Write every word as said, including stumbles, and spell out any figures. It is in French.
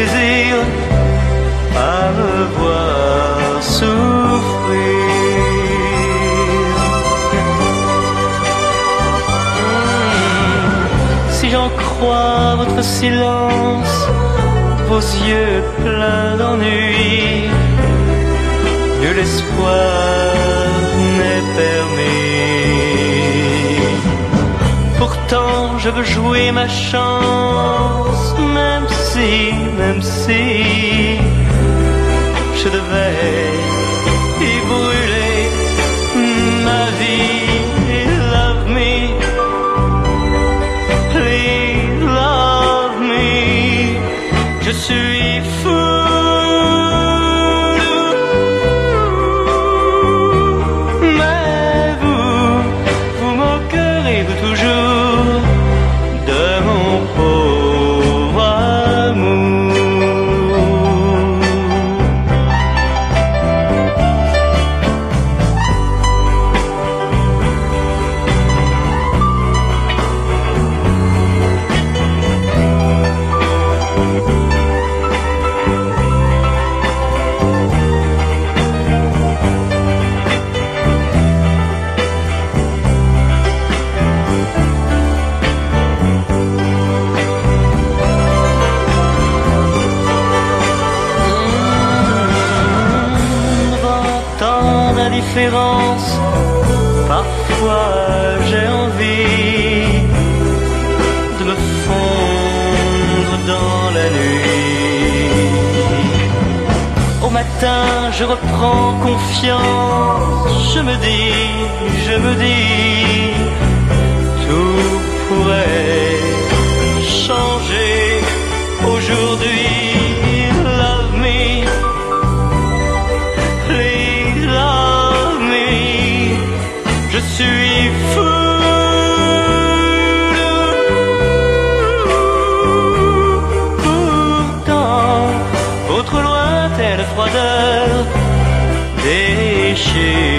plaisir à me voir souffrir. Si j'en crois votre silence, vos yeux pleins d'ennui, nul espoir n'est permis. Pourtant je veux jouer ma chance, même si, même si je devais y brûler ma vie. Love me, please love me. Je suis fou. Parfois j'ai envie de me fondre dans la nuit. Au matin je reprends confiance, je me dis, je me dis, tout pourrait changer aujourd'hui. Love me, please love me. Je suis fou. Pourtant, votre lointaine froideur déchire